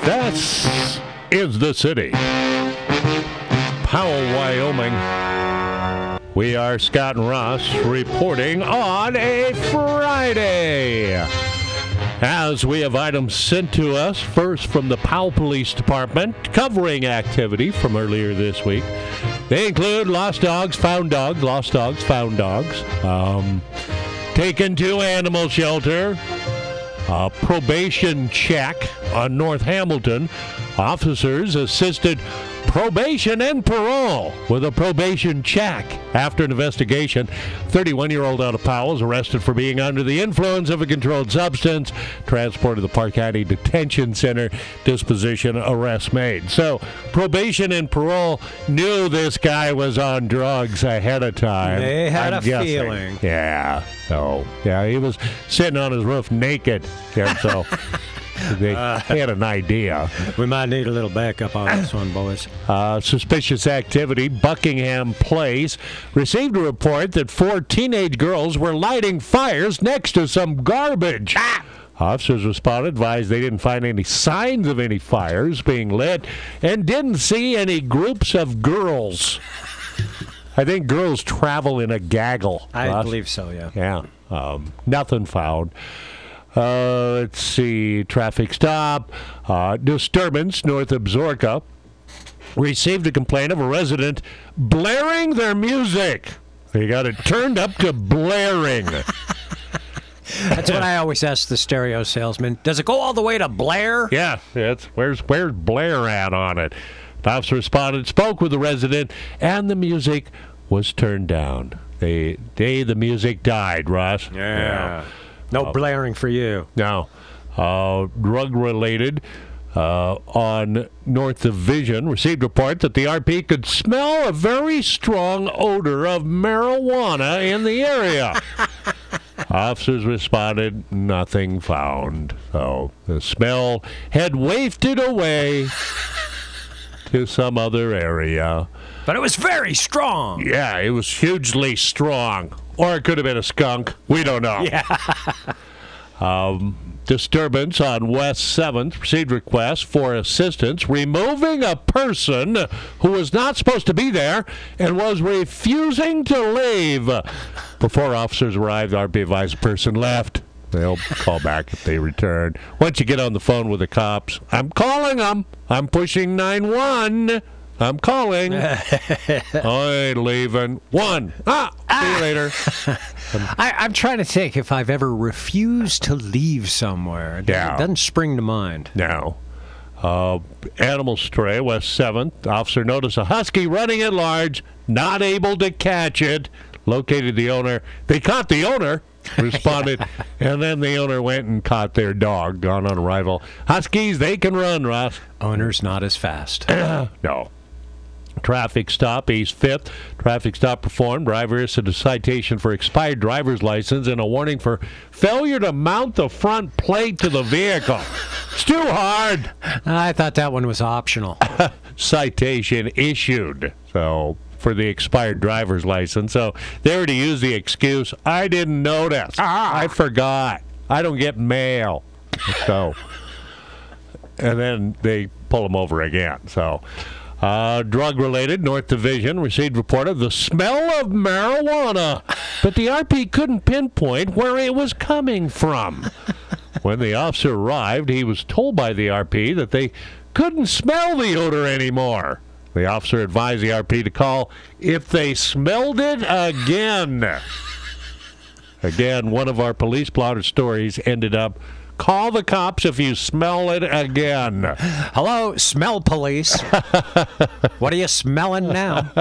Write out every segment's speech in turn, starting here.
This is the city. Powell, Wyoming. We are Scott and Ross reporting on a Friday. As we have items sent to us, first from the Powell Police Department, covering activity from earlier this week. They include lost dogs, found dogs, lost dogs, found dogs, taken to animal shelter, a probation check on North Hamilton. Officers assisted probation and parole with a probation check. After an investigation, 31-year-old out of Powell was arrested for being under the influence of a controlled substance, transported to the Park County Detention Center, disposition, arrest made. So probation and parole knew this guy was on drugs ahead of time. They had I'm a guessing. feeling. Yeah. So, yeah, he was sitting on his roof naked. And so they had an idea. We might need a little backup on this one, boys. Suspicious activity. Buckingham Place received a report that 4 teenage girls were lighting fires next to some garbage. Officers responded, advised they didn't find any signs of any fires being lit and didn't see any groups of girls. I think girls travel in a gaggle. I believe so, yeah. Yeah. Nothing found. Let's see. Traffic stop. Disturbance north of Zorka. Received a complaint of a resident blaring their music. They got it turned up to blaring. That's what I always ask the stereo salesman. Does it go all the way to Blair? Yeah, where's Blair at on it? The officer responded, spoke with the resident, and the music was turned down. The music died, Ross. Yeah. No blaring for you. Now, drug-related on North Division received a report that the RP could smell a very strong odor of marijuana in the area. Officers responded, nothing found. So the smell had wafted away to some other area. But it was very strong. Yeah, it was hugely strong. Or it could have been a skunk. We don't know. Yeah. Disturbance on West 7th. Received requests for assistance removing a person who was not supposed to be there and was refusing to leave. Before officers arrived, the RP advised the person left. They'll call back if they return. Once you get on the phone with the cops, I'm calling them. I'm pushing 9-1. I'm calling. I ain't leaving. See you later. I'm trying to think if I've ever refused to leave somewhere. It doesn't spring to mind. No. Animal stray, West 7th. Officer noticed a husky running at large, not able to catch it. Located the owner. They caught the owner. Responded, and then the owner went and caught their dog on arrival. Huskies, they can run, Ross. Owner's not as fast. No. Traffic stop, East 5th. Traffic stop performed. Driver issued a citation for expired driver's license and a warning for failure to mount the front plate to the vehicle. It's too hard. I thought that one was optional. Citation issued. So, for the expired driver's license. So, they were to use the excuse, I didn't notice. I forgot. I don't get mail. So, and then they pull them over again. So, drug-related, North Division received report of the smell of marijuana, but the RP couldn't pinpoint where it was coming from. When the officer arrived, he was told by the RP that they couldn't smell the odor anymore. The officer advised the RP to call if they smelled it again. Again, one of our police blotter stories ended up, call the cops if you smell it again. Hello, smell police. What are you smelling now?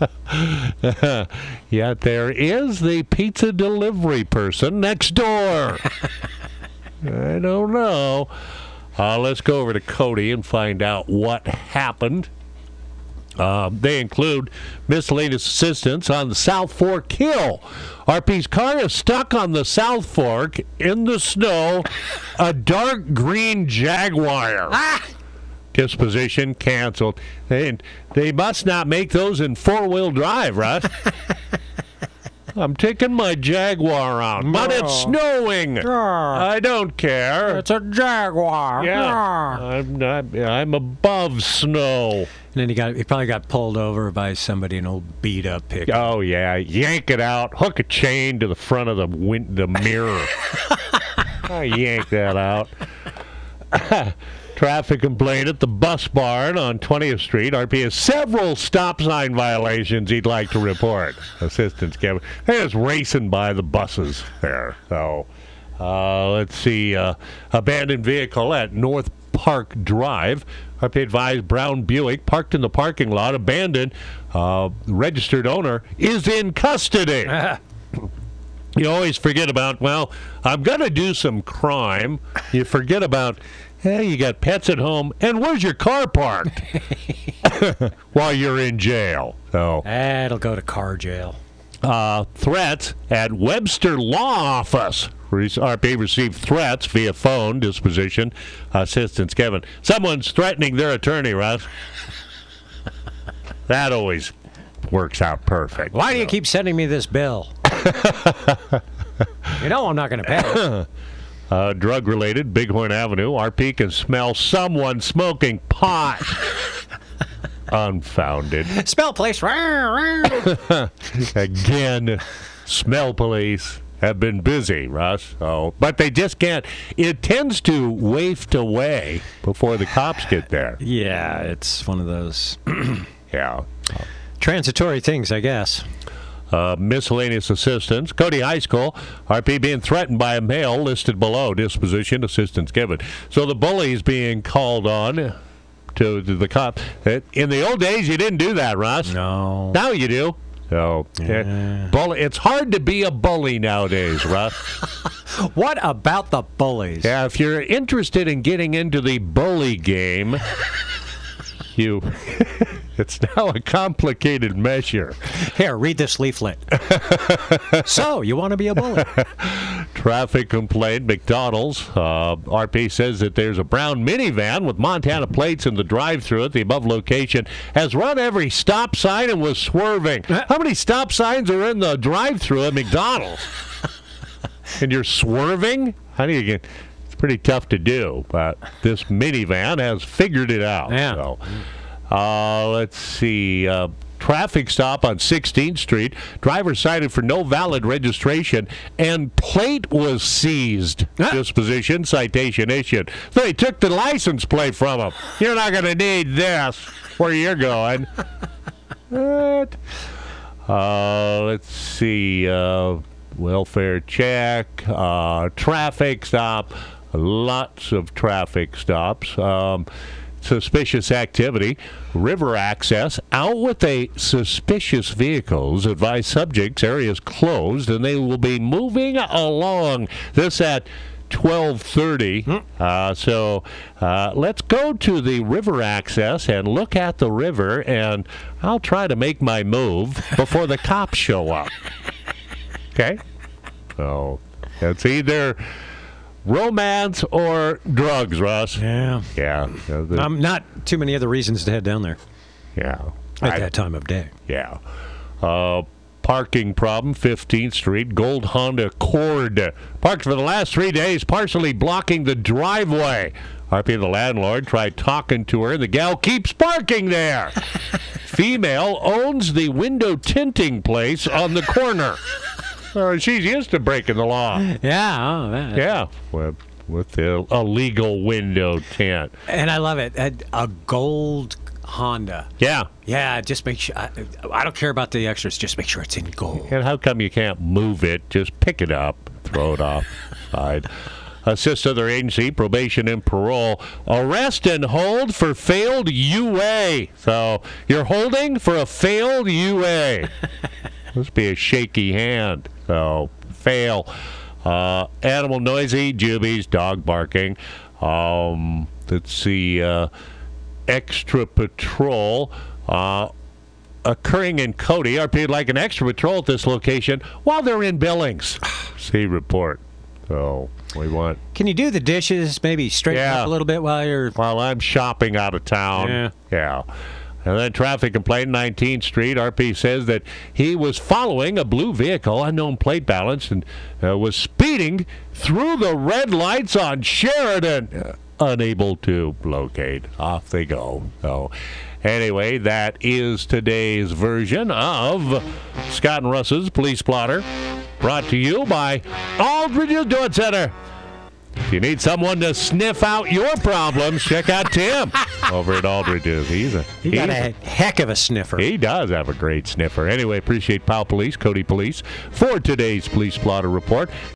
Yet there is the pizza delivery person next door. I don't know. Let's go over to Cody and find out what happened. They include miscellaneous assistance on the South Fork Hill. RP's car is stuck on the South Fork in the snow. A dark green Jaguar. Disposition canceled. They must not make those in four-wheel drive, Russ. I'm taking my Jaguar out, but it's snowing. I don't care. It's a Jaguar. Yeah, I'm above snow. And then he probably got pulled over by somebody, an old beat-up pickup. Oh, yeah. Yank it out. Hook a chain to the front of the mirror. I yank that out. Traffic complaint at the bus barn on 20th Street. RP has several stop sign violations he'd like to report. Assistance Kevin. They're just racing by the buses there. So, let's see. Abandoned vehicle at North Park Drive. RP advised Brown Buick parked in the parking lot, abandoned. Registered owner is in custody. You always forget about, well, I'm going to do some crime. You forget about, hey, you got pets at home, and where's your car parked? While you're in jail. So it'll go to car jail. Threats at Webster Law Office. RP received threats via phone disposition. Assistance Kevin. Someone's threatening their attorney, Russ. That always works out perfect. Why do you keep sending me this bill? You know I'm not going to pay. Drug-related, Bighorn Avenue. RP can smell someone smoking pot. Unfounded. Smell police. Again, smell police have been busy, Russ. But they just can't. It tends to waft away before the cops get there. Yeah, it's one of those. Yeah. Transitory things, I guess. Miscellaneous assistance. Cody High School. RP being threatened by a male listed below. Disposition assistance given. So the bully is being called on to the cop. In the old days, you didn't do that, Russ. No. Now you do. So, bully. It's hard to be a bully nowadays, Russ. What about the bullies? Yeah, if you're interested in getting into the bully game, it's now a complicated measure. Here, read this leaflet. So, you want to be a bully? Traffic complaint, McDonald's. RP says that there's a brown minivan with Montana plates in the drive-thru at the above location. Has run every stop sign and was swerving. How many stop signs are in the drive-thru at McDonald's? And you're swerving? How do you get... It's pretty tough to do, but this minivan has figured it out. Yeah. So, let's see. Traffic stop on 16th Street. Driver cited for no valid registration, and plate was seized. Disposition, citation issued. So they took the license plate from him. You're not going to need this where you're going. What? Let's see. Welfare check. Traffic stop. Lots of traffic stops. Suspicious activity. River access. Out with a suspicious vehicles. Advise subjects. Areas closed, and they will be moving along. This at 12:30. So let's go to the river access and look at the river, and I'll try to make my move before the cops show up. Okay? So it's either romance or drugs, Russ. Yeah. Yeah. Not too many other reasons to head down there. Yeah. At that time of day. Yeah. Parking problem, 15th Street. Gold Honda Accord. Parked for the last 3 days, partially blocking the driveway. RP, the landlord, tried talking to her, and the gal keeps parking there. Female owns the window tinting place on the corner. She's used to breaking the law. Yeah. Yeah, with the illegal window tint. And I love it. A gold Honda. Yeah. Yeah, just make sure. I don't care about the extras. Just make sure it's in gold. And how come you can't move it? Just pick it up, throw it off side. Assist other agency, probation and parole. Arrest and hold for failed UA. So you're holding for a failed UA. Must be a shaky hand. So, fail. Animal noisy, jubies, dog barking. Let's see. Extra patrol. Occurring in Cody. RP like an extra patrol at this location while they're in Billings. See report. So, we want. Can you do the dishes maybe straighten up a little bit while I'm shopping out of town? Yeah. And then traffic complaint, 19th Street. RP says that he was following a blue vehicle, unknown plate balance, and was speeding through the red lights on Sheridan. Unable to locate. Off they go. So, anyway, that is today's version of Scott and Russ's Police Plotter, brought to you by Aldridge's Door Center. If you need someone to sniff out your problems, check out Tim over at Aldridge's. He got a heck of a sniffer. He does have a great sniffer. Anyway, appreciate Powell Police, Cody Police, for today's Police Plotter Report.